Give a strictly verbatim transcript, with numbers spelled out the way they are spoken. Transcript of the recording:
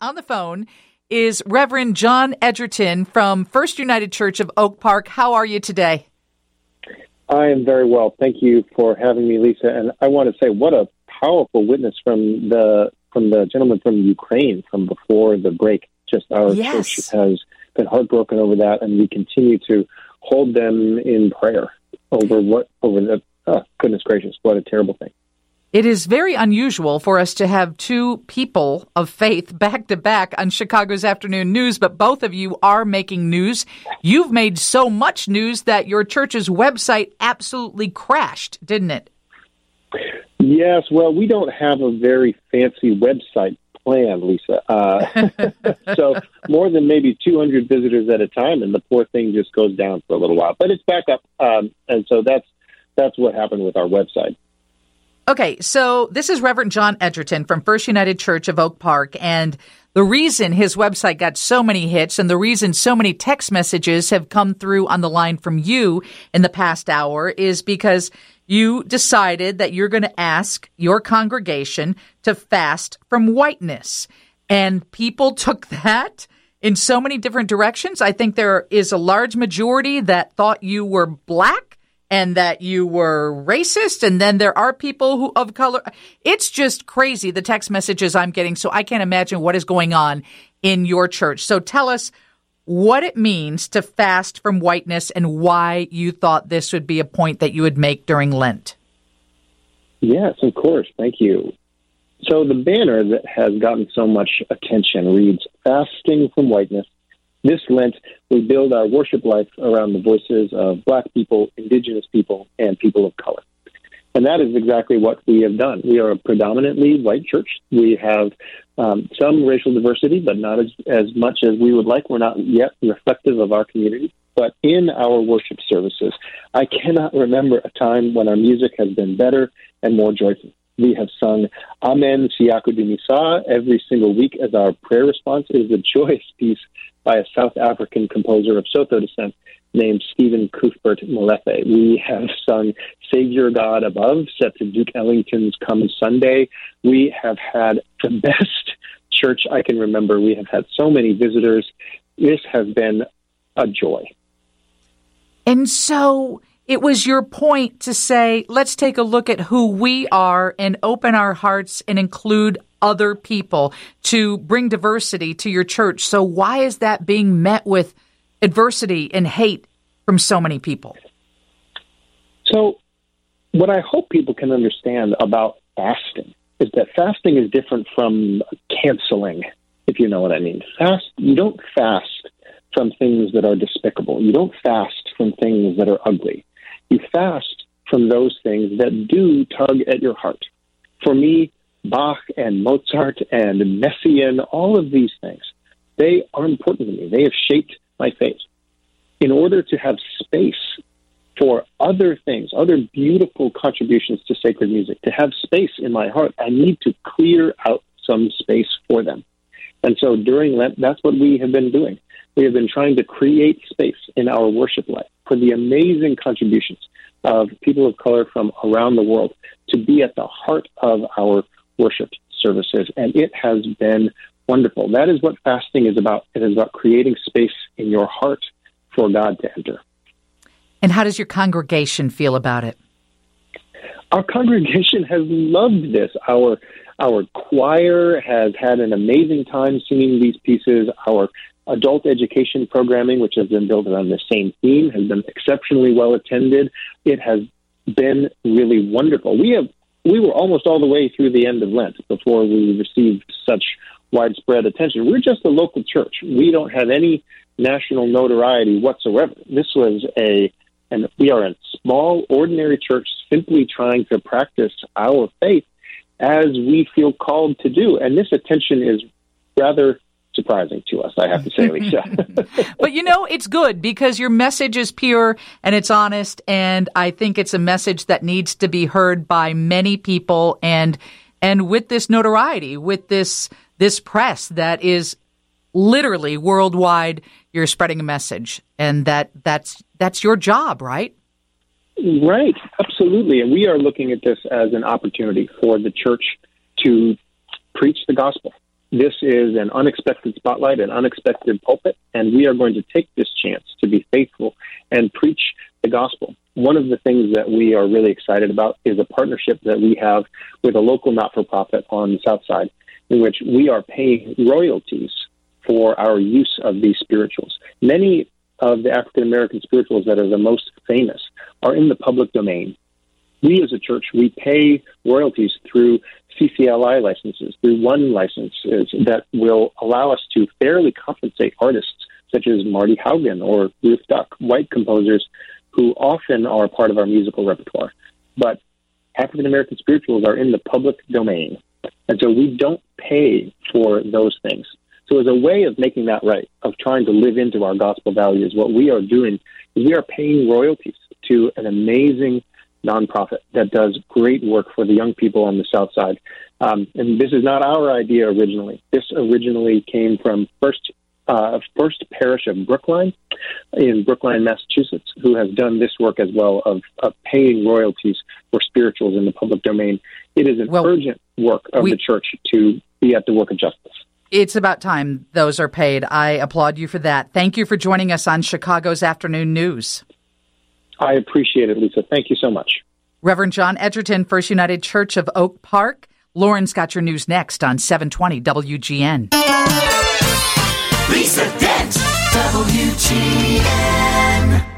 on the phone is Reverend John Edgerton from First United Church of Oak Park. How are you today? I am very well. Thank you for having me, Lisa. And I want to say what a powerful witness from the from the gentleman from Ukraine from before the break. Just our yes. church has been heartbroken over that, and we continue to hold them in prayer over what over the oh, goodness gracious, what a terrible thing. It is very unusual for us to have two people of faith back to back on Chicago's Afternoon News, but both of you are making news. You've made so much news that your church's website absolutely crashed, didn't it? Yes, well, we don't have a very fancy website plan, Lisa. Uh, so more than maybe two hundred visitors at a time, and the poor thing just goes down for a little while. But it's back up, um, and so that's that's what happened with our website. Okay, so this is Reverend John Edgerton from First United Church of Oak Park, and the reason his website got so many hits and the reason so many text messages have come through on the line from you in the past hour is because you decided that you're going to ask your congregation to fast from whiteness. And people took that in so many different directions. I think there is a large majority that thought you were black and that you were racist, and then there are people who of color. It's just crazy, the text messages I'm getting, so I can't imagine what is going on in your church. So tell us what it means to fast from whiteness and why you thought this would be a point that you would make during Lent. Yes, of course. Thank you. So the banner that has gotten so much attention reads, "Fasting from Whiteness. This Lent, we build our worship life around the voices of Black people, Indigenous people, and people of color." And that is exactly what we have done. We are a predominantly white church. We have um, some racial diversity, but not as, as much as we would like. We're not yet reflective of our community. But in our worship services, I cannot remember a time when our music has been better and more joyful. We have sung Amen Siyaku Dumisa every single week as our prayer response is a joyous piece by a South African composer of Sotho descent named Stephen Cuthbert Molefe. We have sung Savior God Above, set to Duke Ellington's Come Sunday. We have had the best church I can remember. We have had so many visitors. This has been a joy. And so it was your point to say, let's take a look at who we are and open our hearts and include other people to bring diversity to your church. So why is that being met with adversity and hate from so many people? So what I hope people can understand about fasting is that fasting is different from canceling, if you know what I mean. Fast, you don't fast from things that are despicable. You don't fast from things that are ugly. You fast from those things that do tug at your heart. For me, Bach and Mozart and Messiaen, all of these things, they are important to me. They have shaped my faith. In order to have space for other things, other beautiful contributions to sacred music, to have space in my heart, I need to clear out some space for them. And so during Lent, that's what we have been doing. We have been trying to create space in our worship life for the amazing contributions of people of color from around the world to be at the heart of our worship services. And it has been wonderful. That is what fasting is about. It is about creating space in your heart for God to enter. And how does your congregation feel about it? Our congregation has loved this. Our our choir has had an amazing time singing these pieces. Our adult education programming, which has been built around the same theme, has been exceptionally well attended. It has been really wonderful. We have we were almost all the way through the end of Lent before we received such widespread attention. We're just a local church. We don't have any national notoriety whatsoever. This was a, and we are a small, ordinary church simply trying to practice our faith as we feel called to do. And this attention is rather surprising to us, I have to say, Lisa. But, you know, it's good because your message is pure and it's honest, and I think it's a message that needs to be heard by many people. And and with this notoriety, with this this press that is literally worldwide, you're spreading a message, and that that's that's your job, right? Right, absolutely. And we are looking at this as an opportunity for the church to preach the gospel, this is an unexpected spotlight, an unexpected pulpit, and we are going to take this chance to be faithful and preach the gospel. One of the things that we are really excited about is a partnership that we have with a local not-for-profit on the South Side, in which we are paying royalties for our use of these spirituals. Many of the African-American spirituals that are the most famous are in the public domain. We as a church, we pay royalties through C C L I licenses, through one licenses that will allow us to fairly compensate artists such as Marty Haugen or Ruth Duck, white composers who often are part of our musical repertoire. But African-American spirituals are in the public domain, and so we don't pay for those things. So as a way of making that right, of trying to live into our gospel values, what we are doing is we are paying royalties to an amazing nonprofit that does great work for the young people on the South Side. Um, and this is not our idea originally. This originally came from First uh, First Parish of Brookline in Brookline, Massachusetts, who has done this work as well of, of paying royalties for spirituals in the public domain. It is an well, urgent work of we, the church to be at the work of justice. It's about time those are paid. I applaud you for that. Thank you for joining us on Chicago's Afternoon News. I appreciate it, Lisa. Thank you so much. Reverend John Edgerton, First United Church of Oak Park. Lauren's got your news next on seven twenty W G N. Lisa Dent, W G N.